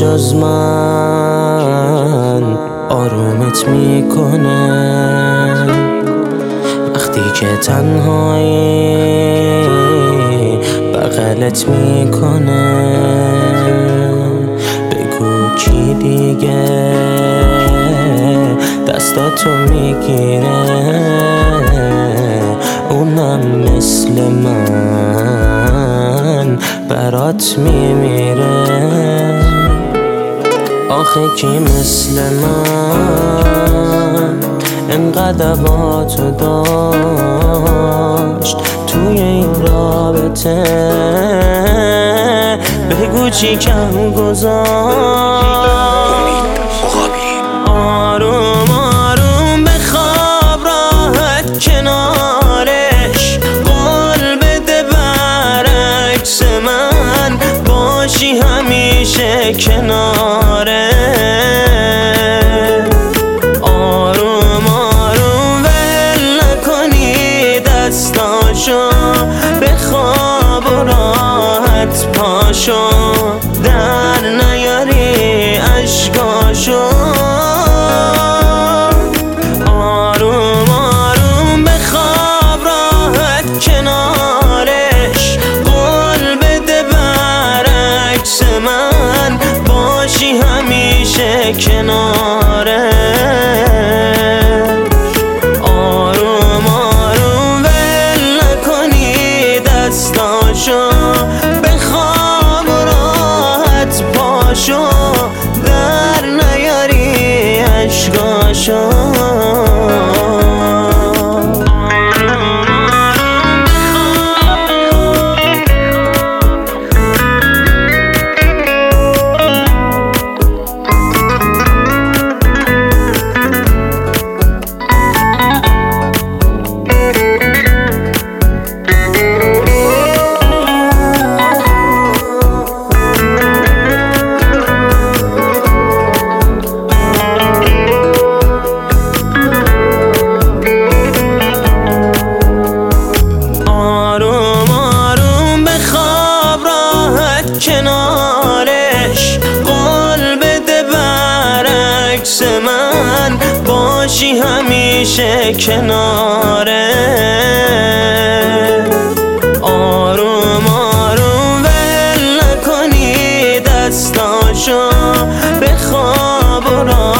جز من آرومت میکنه وقتی که تنهایی بغلت میکنه. بگو کی دیگه دستاتو میگیره اونم مثل من برات میمیره. آخه کی مثل من انقدر با تو داشت توی این رابطه؟ بگو چی کم گذاشت. آروم آروم بخواب راحت کنارش، قول بده برعکس من باشی همیشه کناره. آروم آروم ول نکنی دستاشو، بخواب و راحت پاشو، در نیاری اشکاشو. آروم آروم بخواب راحت کنارش، قول بده برعکس من باشی همیشه کناره. آروم آروم ول نکنی دستاشو، بخواب و راحت پاشو، در نیاری اشکاشو. کنارش، قول بده برعکس من باشی همیشه کناره. آروم آروم ول نکنی دستاشو، بخواب و